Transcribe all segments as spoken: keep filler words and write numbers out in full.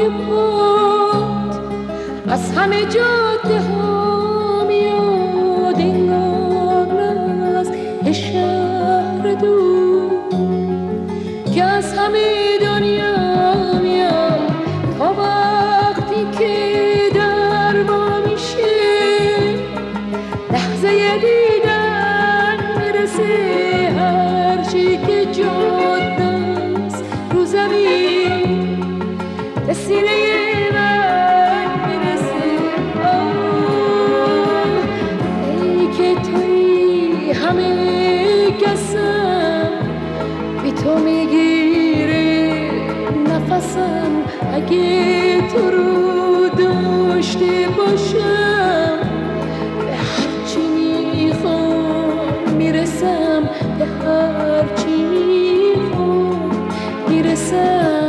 پات از همه جاده ها میاد انگار از شهر دور که از همه دنیا میاد تا وقتی که در با میشه لحظه دیدن میرسه هرچی که جاده است رو زمین به سینه من میرسه. آه ای که توی همه کسم بی تو میگیره نفسم اگه تو رو داشته باشم به هرچی میخوام میرسم به هرچی میخوام میرسم.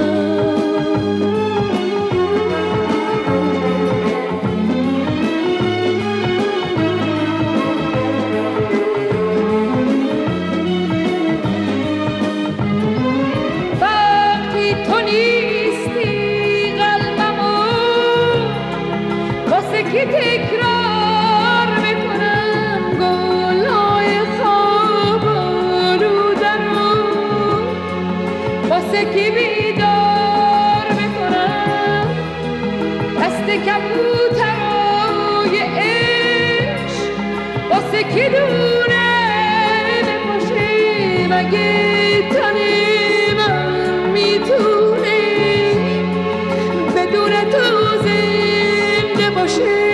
که تکرار میکنم گلهای خواب آلودنو واسه که بیدار میکنم دست کبوترای عشق واسه که دونه بپاشه مگه تنه من میتونه بدون تو زنده باشه.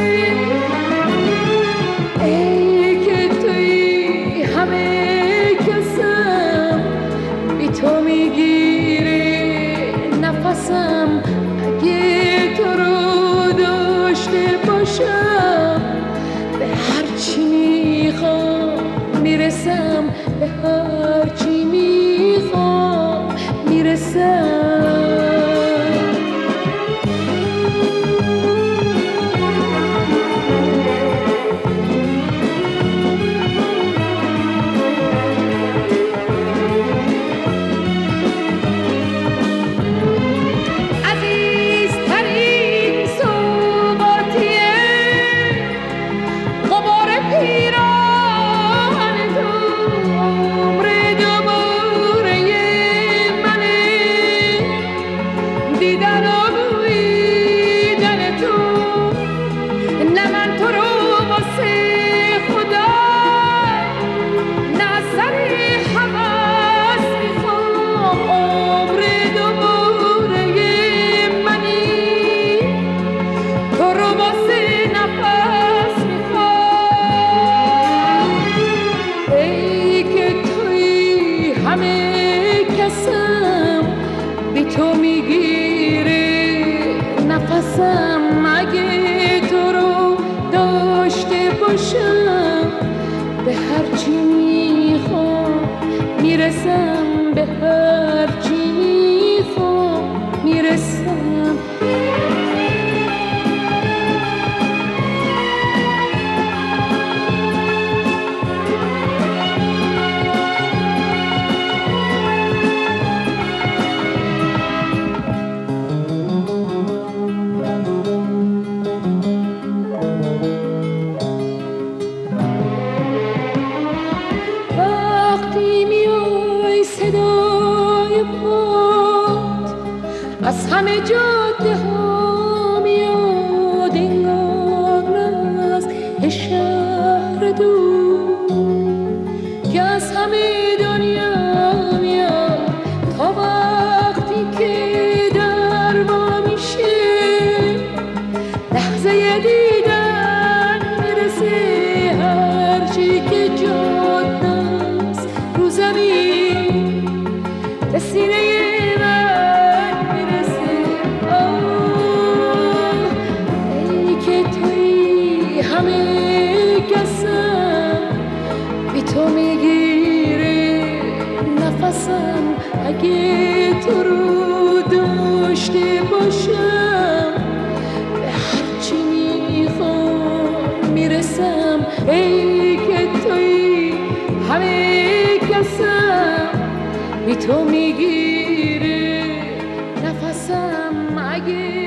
ای که توی همه کسم بی تو میگیره نفسم اگه تو رو داشته باشم به هرچی میخوام میرسم به هرچی میخوام میرسم. تو میگیره نفسم اگه تو رو داشته باشم به هرچی میخوام میرسم به هرچی میخوام میرسم. از همه جاده ها میاد انگار از شهر دور که از همه دنیا میاد تا وقتی که در با میشه لحظه دیدن میرسه هرچی که جاده است رو زمین به سینه تو میگیره نفسم اگه تو رو داشته باشم به هرچی میخوام میرسم. ای که توی همه کسم بی تو میگیره نفسم اگه